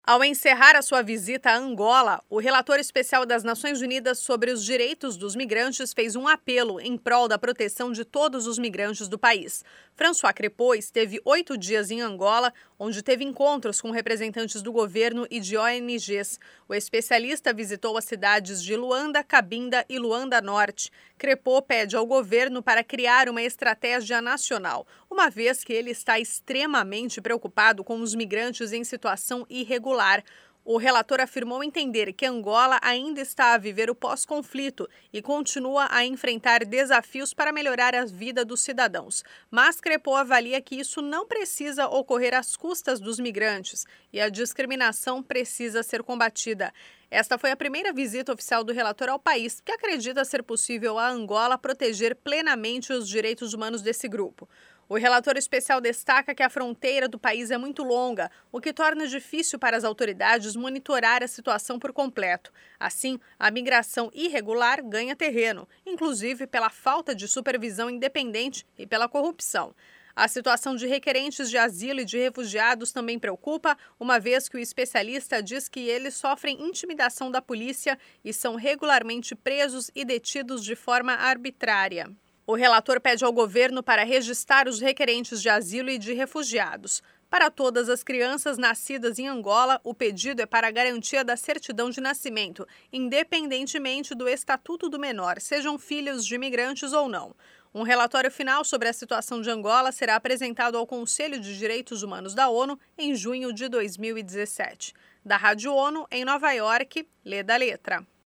Ao encerrar a sua visita a Angola, o relator especial das Nações Unidas sobre os direitos dos migrantes fez um apelo em prol da proteção de todos os migrantes do país. François Crépeau esteve 8 dias em Angola, onde teve encontros com representantes do governo e de ONGs. O especialista visitou as cidades de Luanda, Cabinda e Luanda Norte. Crépeau pede ao governo para criar uma estratégia nacional, uma vez que ele está extremamente preocupado com os migrantes em situação irregular. O relator afirmou entender que Angola ainda está a viver o pós-conflito e continua a enfrentar desafios para melhorar a vida dos cidadãos. Mas Crépeau avalia que isso não precisa ocorrer às custas dos migrantes e a discriminação precisa ser combatida. Esta foi a primeira visita oficial do relator ao país, que acredita ser possível a Angola proteger plenamente os direitos humanos desse grupo. O relator especial destaca que a fronteira do país é muito longa, o que torna difícil para as autoridades monitorar a situação por completo. Assim, a migração irregular ganha terreno, inclusive pela falta de supervisão independente e pela corrupção. A situação de requerentes de asilo e de refugiados também preocupa, uma vez que o especialista diz que eles sofrem intimidação da polícia e são regularmente presos e detidos de forma arbitrária. O relator pede ao governo para registrar os requerentes de asilo e de refugiados. Para todas as crianças nascidas em Angola, o pedido é para a garantia da certidão de nascimento, independentemente do estatuto do menor, sejam filhos de imigrantes ou não. Um relatório final sobre a situação de Angola será apresentado ao Conselho de Direitos Humanos da ONU em junho de 2017. Da Rádio ONU, em Nova York, lê da letra.